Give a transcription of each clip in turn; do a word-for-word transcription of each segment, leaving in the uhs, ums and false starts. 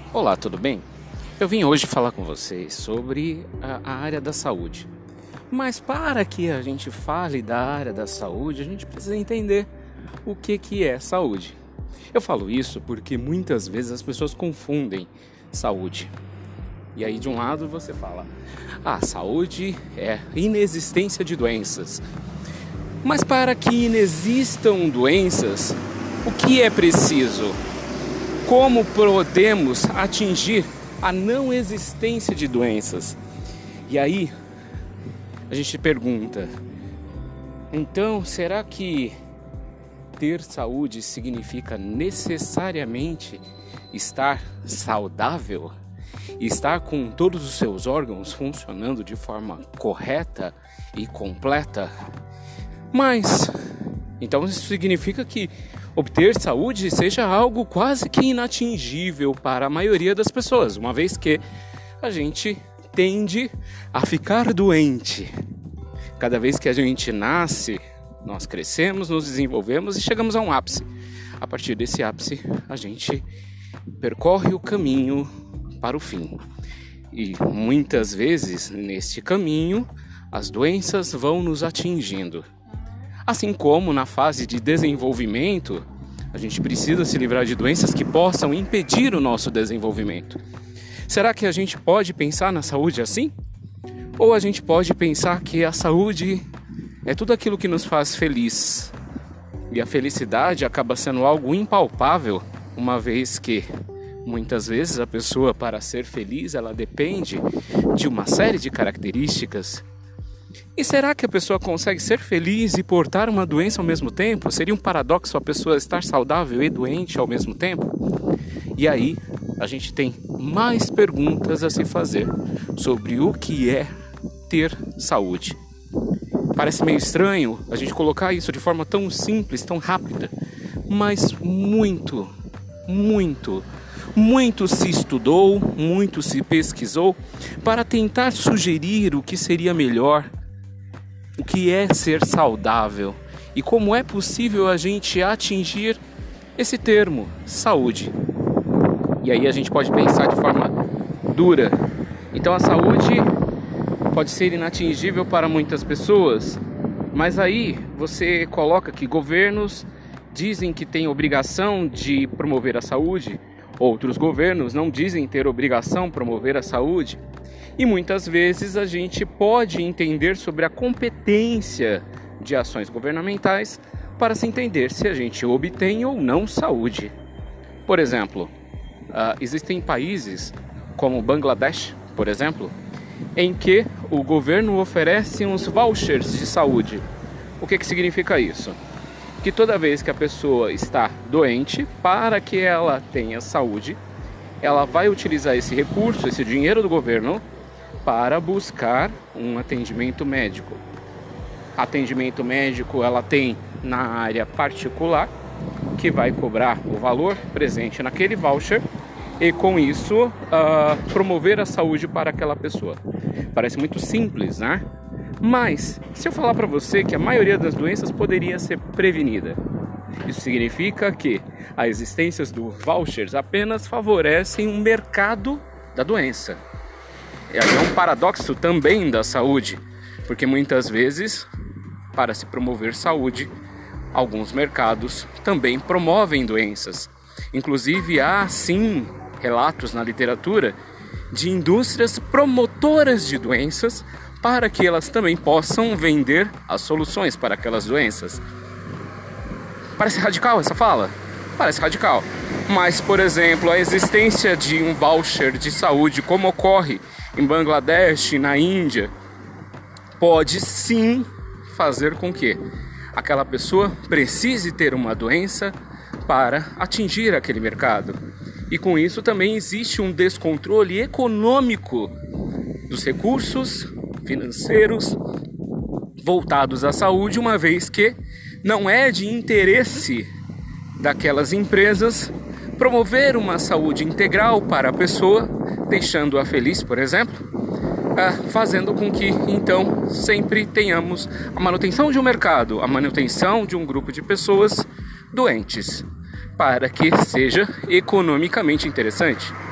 Olá, tudo bem? Eu vim hoje falar com vocês sobre a, a área da saúde. Mas para que a gente fale da área da saúde, a gente precisa entender o que, que é saúde. Eu falo isso porque muitas vezes as pessoas confundem saúde. E aí de um lado você fala, ah, saúde é inexistência de doenças. Mas para que inexistam doenças, o que é preciso? Como podemos atingir a não existência de doenças? E aí a gente pergunta, então será que ter saúde significa necessariamente estar saudável? Estar com todos os seus órgãos funcionando de forma correta e completa? Mas, então isso significa que obter saúde seja algo quase que inatingível para a maioria das pessoas, uma vez que a gente tende a ficar doente. Cada vez que a gente nasce, nós crescemos, nos desenvolvemos e chegamos a um ápice. A partir desse ápice, a gente percorre o caminho para o fim. E muitas vezes, neste caminho, as doenças vão nos atingindo. Assim como na fase de desenvolvimento, a gente precisa se livrar de doenças que possam impedir o nosso desenvolvimento. Será que a gente pode pensar na saúde assim? Ou a gente pode pensar que a saúde é tudo aquilo que nos faz feliz? E a felicidade acaba sendo algo impalpável, uma vez que muitas vezes a pessoa, para ser feliz, ela depende de uma série de características. E será que a pessoa consegue ser feliz e portar uma doença ao mesmo tempo? Seria um paradoxo a pessoa estar saudável e doente ao mesmo tempo? E aí, a gente tem mais perguntas a se fazer sobre o que é ter saúde. Parece meio estranho a gente colocar isso de forma tão simples, tão rápida, mas muito, muito, muito se estudou, muito se pesquisou para tentar sugerir o que seria melhor, o que é ser saudável e como é possível a gente atingir esse termo, saúde. E aí a gente pode pensar de forma dura. Então a saúde pode ser inatingível para muitas pessoas, mas aí você coloca que governos dizem que têm obrigação de promover a saúde, outros governos não dizem ter obrigação de promover a saúde. E muitas vezes a gente pode entender sobre a competência de ações governamentais para se entender se a gente obtém ou não saúde. Por exemplo, uh, existem países como Bangladesh, por exemplo, em que o governo oferece uns vouchers de saúde. O que que significa isso? Que toda vez que a pessoa está doente, para que ela tenha saúde, ela vai utilizar esse recurso, esse dinheiro do governo, para buscar um atendimento médico. Atendimento médico ela tem na área particular, que vai cobrar o valor presente naquele voucher e com isso uh, promover a saúde para aquela pessoa. Parece muito simples, né? Mas se eu falar para você que a maioria das doenças poderia ser prevenida, isso significa que a existência dos vouchers apenas favorecem um mercado da doença. É um paradoxo também da saúde, porque muitas vezes, para se promover saúde, alguns mercados também promovem doenças. Inclusive, há sim relatos na literatura de indústrias promotoras de doenças para que elas também possam vender as soluções para aquelas doenças. Parece radical essa fala? Parece radical. Mas, por exemplo, a existência de um voucher de saúde, como ocorre em Bangladesh, na Índia, pode sim fazer com que aquela pessoa precise ter uma doença para atingir aquele mercado. E com isso também existe um descontrole econômico dos recursos financeiros voltados à saúde, uma vez que não é de interesse daquelas empresas promover uma saúde integral para a pessoa, deixando-a feliz, por exemplo, fazendo com que, então, sempre tenhamos a manutenção de um mercado, a manutenção de um grupo de pessoas doentes, para que seja economicamente interessante.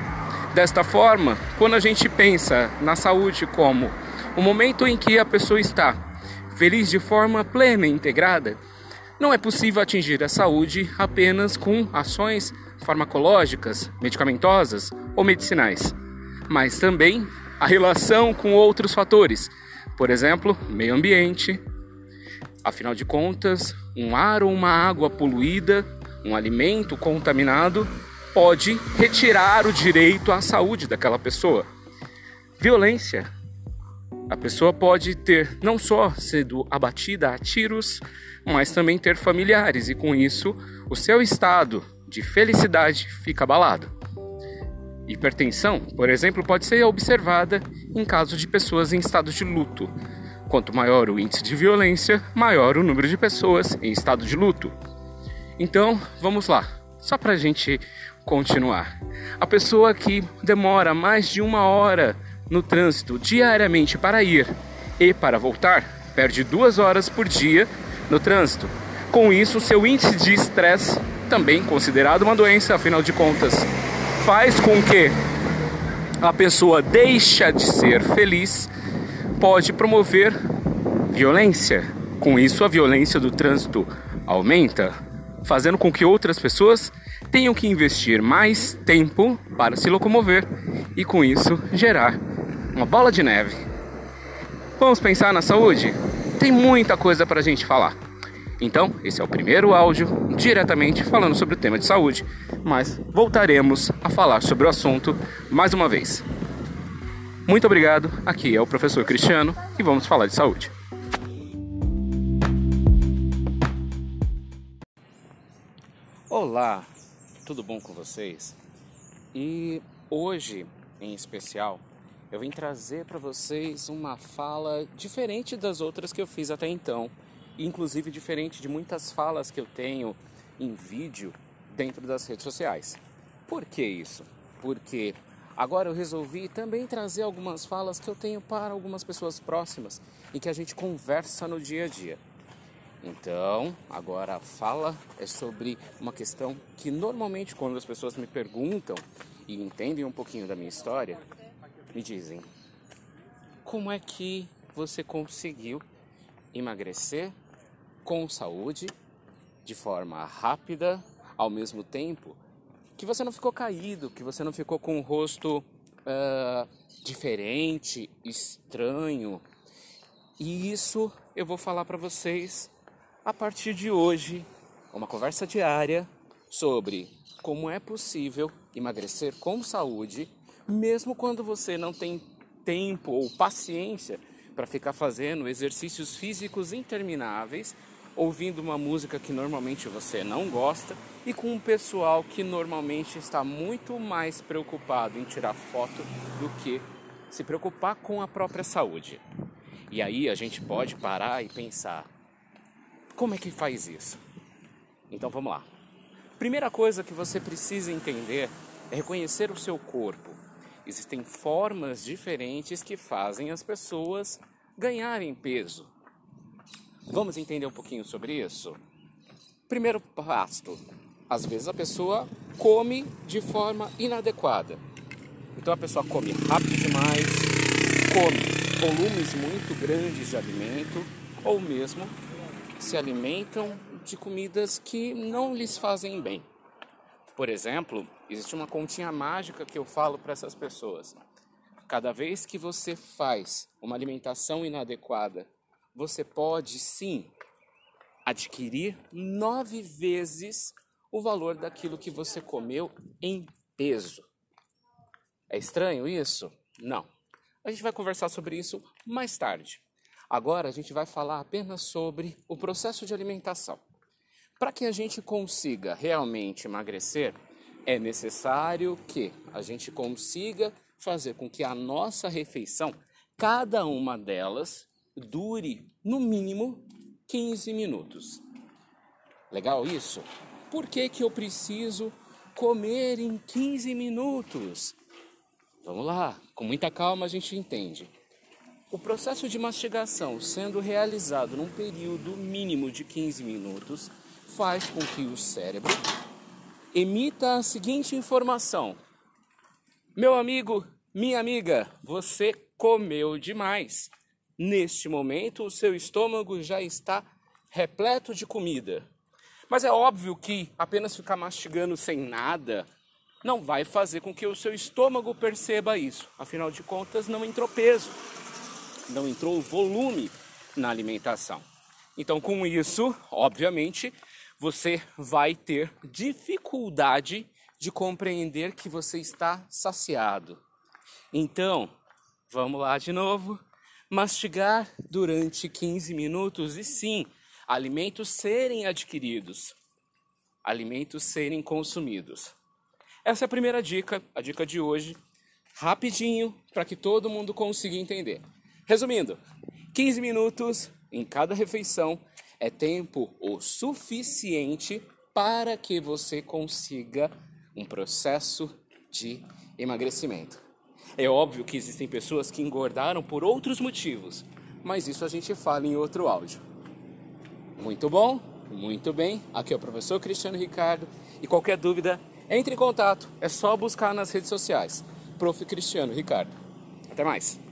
Desta forma, quando a gente pensa na saúde como o momento em que a pessoa está feliz de forma plena e integrada, não é possível atingir a saúde apenas com ações farmacológicas, medicamentosas ou medicinais, mas também a relação com outros fatores, por exemplo, meio ambiente. Afinal de contas, um ar ou uma água poluída, um alimento contaminado, pode retirar o direito à saúde daquela pessoa. Violência. A pessoa pode ter não só sido abatida a tiros, mas também ter familiares, e com isso o seu estado de felicidade fica abalado. Hipertensão, por exemplo, pode ser observada em caso de pessoas em estado de luto. Quanto maior o índice de violência, maior o número de pessoas em estado de luto. Então, vamos lá, só para a gente continuar. A pessoa que demora mais de uma hora no trânsito diariamente para ir e para voltar, perde duas horas por dia no trânsito. Com isso, seu índice de estresse, também considerado uma doença, afinal de contas, faz com que a pessoa deixe de ser feliz, pode promover violência. Com isso, a violência do trânsito aumenta, fazendo com que outras pessoas tenham que investir mais tempo para se locomover e, com isso, gerar uma bola de neve. Vamos pensar na saúde? Tem muita coisa para a gente falar. Então, esse é o primeiro áudio diretamente falando sobre o tema de saúde, mas voltaremos a falar sobre o assunto mais uma vez. Muito obrigado, aqui é o professor Cristiano e vamos falar de saúde. Olá, tudo bom com vocês? E hoje, em especial, eu vim trazer para vocês uma fala diferente das outras que eu fiz até então, inclusive diferente de muitas falas que eu tenho em vídeo dentro das redes sociais. Por que isso? Porque agora eu resolvi também trazer algumas falas que eu tenho para algumas pessoas próximas e que a gente conversa no dia a dia. Então, agora a fala é sobre uma questão que normalmente quando as pessoas me perguntam e entendem um pouquinho da minha história, me dizem: como é que você conseguiu emagrecer com saúde, de forma rápida, ao mesmo tempo que você não ficou caído, que você não ficou com o rosto uh, diferente, estranho? E isso eu vou falar para vocês a partir de hoje, uma conversa diária sobre como é possível emagrecer com saúde, mesmo quando você não tem tempo ou paciência para ficar fazendo exercícios físicos intermináveis, ouvindo uma música que normalmente você não gosta e com um pessoal que normalmente está muito mais preocupado em tirar foto do que se preocupar com a própria saúde. E aí a gente pode parar e pensar: como é que faz isso? Então vamos lá. Primeira coisa que você precisa entender é reconhecer o seu corpo. Existem formas diferentes que fazem as pessoas ganharem peso. Vamos entender um pouquinho sobre isso? Primeiro passo: às vezes a pessoa come de forma inadequada. Então a pessoa come rápido demais, come volumes muito grandes de alimento, ou mesmo se alimentam de comidas que não lhes fazem bem. Por exemplo, existe uma continha mágica que eu falo para essas pessoas. Cada vez que você faz uma alimentação inadequada, você pode sim adquirir nove vezes o valor daquilo que você comeu em peso. É estranho isso? Não. A gente vai conversar sobre isso mais tarde. Agora a gente vai falar apenas sobre o processo de alimentação. Para que a gente consiga realmente emagrecer, é necessário que a gente consiga fazer com que a nossa refeição, cada uma delas, dure no mínimo quinze minutos. Legal isso? Por que que eu preciso comer em quinze minutos? Vamos lá, com muita calma a gente entende. O processo de mastigação sendo realizado num período mínimo de quinze minutos faz com que o cérebro emita a seguinte informação: Meu amigo, minha amiga, você comeu demais. Neste momento, o seu estômago já está repleto de comida. Mas é óbvio que apenas ficar mastigando sem nada não vai fazer com que o seu estômago perceba isso. Afinal de contas, não entrou peso, não entrou volume na alimentação. Então, com isso, obviamente, você vai ter dificuldade de compreender que você está saciado. Então, vamos lá de novo. Mastigar durante quinze minutos e sim, alimentos serem adquiridos, alimentos serem consumidos. Essa é a primeira dica, a dica de hoje, rapidinho, para que todo mundo consiga entender. Resumindo, quinze minutos em cada refeição é tempo o suficiente para que você consiga um processo de emagrecimento. É óbvio que existem pessoas que engordaram por outros motivos, mas isso a gente fala em outro áudio. Muito bom, muito bem. Aqui é o professor Cristiano Ricardo e qualquer dúvida, entre em contato. É só buscar nas redes sociais. Prof Cristiano Ricardo. Até mais.